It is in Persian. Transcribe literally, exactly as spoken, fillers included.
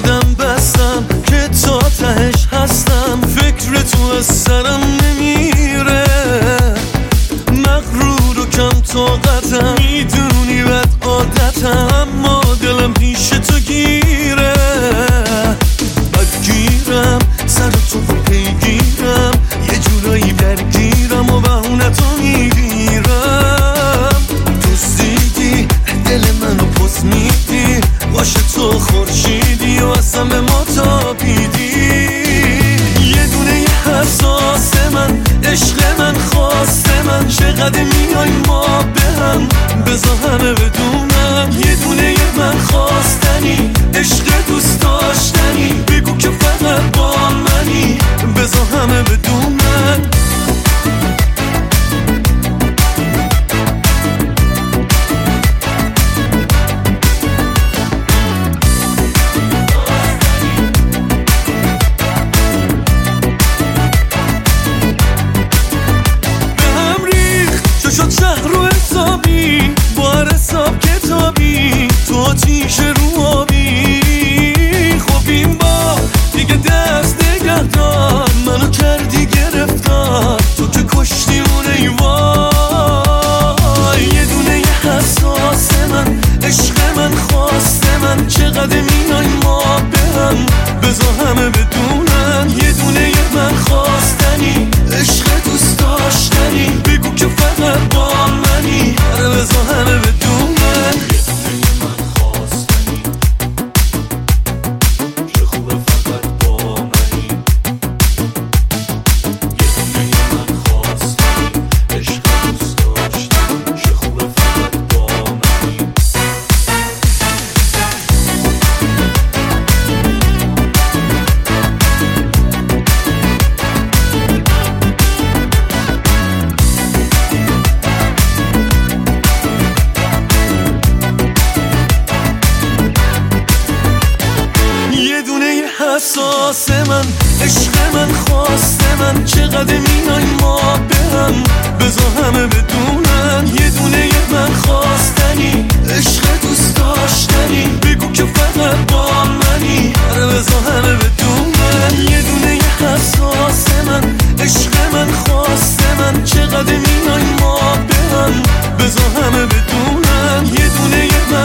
خودم بستم که تا تهش هستم. فکر تو از سرم نمیره، مغرور و کم طاقتم، میدونی بد عادتم، اما دلم پیش تو گیره. بدگیرم سر تو و پیگیرم، یه جورایی درگیرم و بهونتو میگیرم. دوستیدی دل منو پس میدی، باشه تو خورشیدی و اصلا به ما تابیدی. یه دونه یه حساس من، عشق من، خواست من، چقدر میای ما به هم، بذار همه بدونم. یه دونه یه من خواستنی، عشق دوست داشتنی، بگو که فقط با منی، بذار همه بدونم. شد شهر رو حسابی، با هر حساب کتابی، تو آتیش رو آبی. خب این با دیگه دست نگه دار، منو کردی گرفتار، تو که کشتی اون ایوای. یه دونه یه حساس من، عشق من، خواست من، چقدر میای ما به هم، بذار همه بدونن. یه دونه یه من خواستنی، عشق دوست داشتنی، بگو که فقط با منی، آره بذار همه بدونن. حساس من، عشق من، خواست من، چقدر میای ما به هم، بذار همه بدونن. یه دونه یه من خواستنی، عشق دوست داشتنی، بگو که فقط با منی، آره بذار همه بدونن. یه دونه یه حساس من، عشق من، خواست من، چقدر میای ما به هم، بذار همه بدونن. یه دونه یه من